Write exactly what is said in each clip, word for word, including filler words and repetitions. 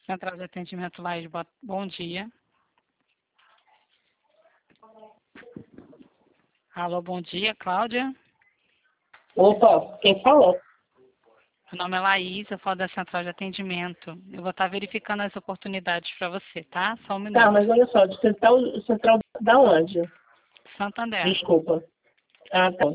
Central de Atendimento Laís, bom dia. Alô, bom dia, Cláudia. Opa, quem fala? Meu nome é Laís, eu falo da Central de Atendimento. Eu vou estar verificando as oportunidades para você, tá? Só um minuto. Tá, mas olha só, de central, central da onde? Santander. Desculpa. Ah, tá.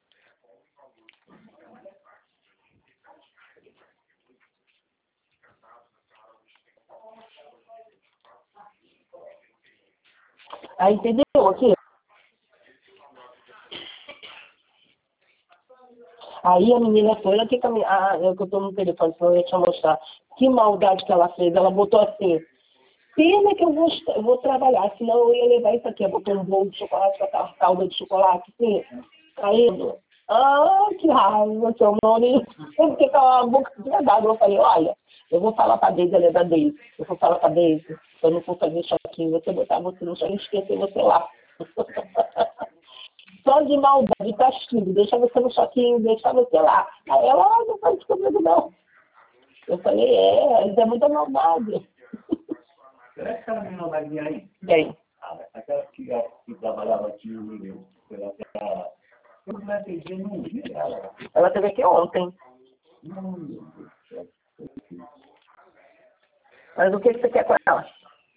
Aí, entendeu aqui? Aí a menina foi, ela que caminha, ah, é que eu tô no telefone, senão eu ia te mostrar. Que maldade que ela fez. Ela botou assim, pena que eu vou, eu vou trabalhar, senão eu ia levar isso aqui. Ela botou um bolo de chocolate com aquela calda de chocolate, assim, caindo. Ah, que raiva, seu nome. Eu fiquei com a boca de verdade. Eu falei, olha, eu vou falar pra Deise, ela é da Deise. Eu vou falar pra Deise, se eu não for fazer choquinho, você botar você no choquinho e esquecer você lá. Só de maldade, de castigo, deixar você no choquinho, deixar você lá. Aí ela, ah, não faz isso comigo não. Eu falei, é, isso é muita maldade. Será que aquela menina vai vir aí? Bem. Ah, aquela que, que trabalhava aqui no Rio, pela terra. Eu não entendi, não vi ela. Ela teve aqui ontem. Não, Mas o que que você quer com ela?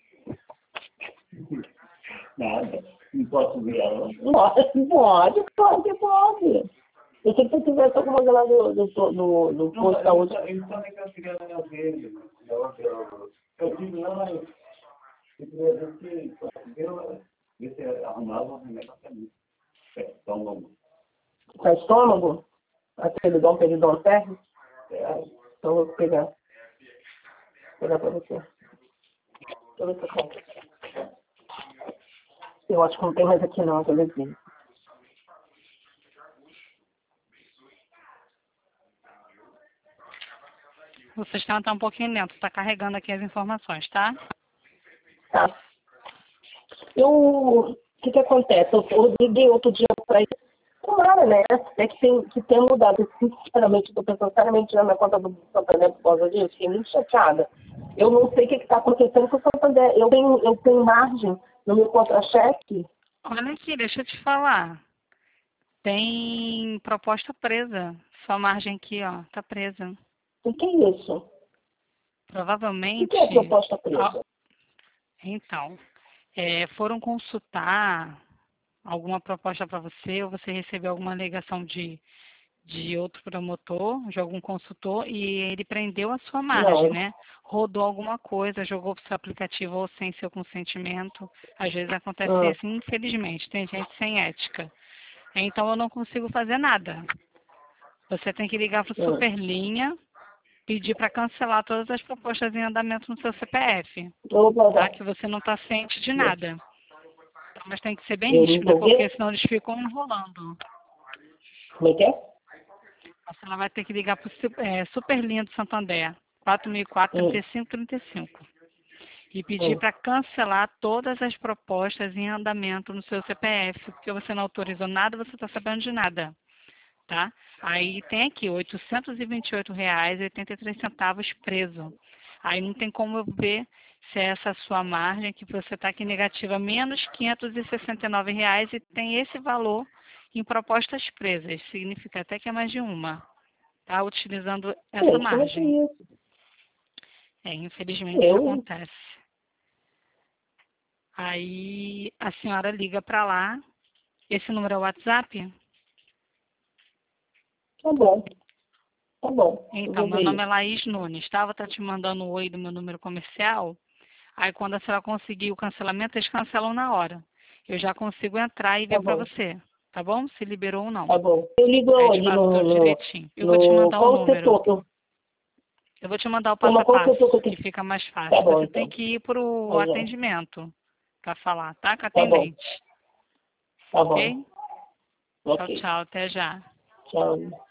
nada. Não posso ver ela. Pode, pode, pode, pode. Eu sei que você tivesse alguma coisa lá do, do, do, do posto de saúde. Ele também quer chegar na minha vez. Eu tive lá, mas eu queria ver se conseguiu ver se arrumava um remédio para mim. Estômago. Para estômago? Aquele dom peridon serve? É. Então eu vou pegar. Vou pegar para você. Deixa eu ver se eu compro. Eu acho que não tem mais aqui não, aquele vinho. O sistema está um pouquinho lento, está carregando aqui as informações, tá? Tá. Eu, o que que acontece? Eu, eu liguei outro dia para ele. Tomara, né? É que tem que ter mudado. Sinceramente, estou pensando seriamente na minha conta do Santander por causa disso. Fiquei muito chateada. Eu não sei o que está acontecendo com o Santander. Eu tenho, eu tenho margem no meu contra-cheque. Olha aqui, deixa eu te falar. Tem proposta presa. Sua margem aqui, ó, tá presa. O que é isso? O Provavelmente. que é proposta Ó, presa? então, é, foram consultar alguma proposta para você, ou você recebeu alguma alegação de, de outro promotor, de algum consultor, e ele prendeu a sua margem, Não. né? Rodou alguma coisa, jogou para o seu aplicativo ou sem seu consentimento. Às vezes acontece Ah, isso, infelizmente. Tem gente sem ética. Então eu não consigo fazer nada. Você tem que ligar para o ah. Superlinha, pedir para cancelar todas as propostas em andamento no seu C P F, Eu vou tá? dar. Que você não está ciente de nada. Mas tem que ser bem Eu não nítido, vou porque ver. senão eles ficam enrolando. Como é que é? Você ela vai ter que ligar para o é, Superlinha do Santander, quatro mil e quatro, Hum, trinta e cinco, trinta e cinco. E pedir hum. para cancelar todas as propostas em andamento no seu C P F, porque você não autorizou nada, você está sabendo de nada. Tá? Aí tem aqui oitocentos e vinte e oito reais e oitenta e três centavos preso. Aí não tem como eu ver se é essa sua margem, que você está aqui negativa, menos quinhentos e sessenta e nove reais e tem esse valor em propostas presas. Significa até que é mais de uma, tá? Utilizando essa Gente, como é que é margem. isso? É, infelizmente isso Eu? acontece. Aí a senhora liga para lá. Esse número é o WhatsApp? Tá bom. Tá bom. Eu Então, vou meu ver nome é isso. Laís Nunes. Estava tá te mandando o oi do meu número comercial. Aí, quando a senhora conseguir o cancelamento, eles cancelam na hora. Eu já consigo entrar e Tá ver para bom. você. Tá bom? Se liberou ou não. Tá bom. Eu ligo Aí, te onde? faço No, tudo no, direitinho. Eu vou te no mandar o qual número. setor? Que eu, Eu vou te mandar o passo como, a qual passo, setor que eu que tenho? fica mais Tá fácil. bom, Você tem então. que ir para o Tá bom. atendimento para falar, tá? Com a Tá bom. atendente. Tá bom. Ok? Tchau, Ok. tchau. Até já. Tchau.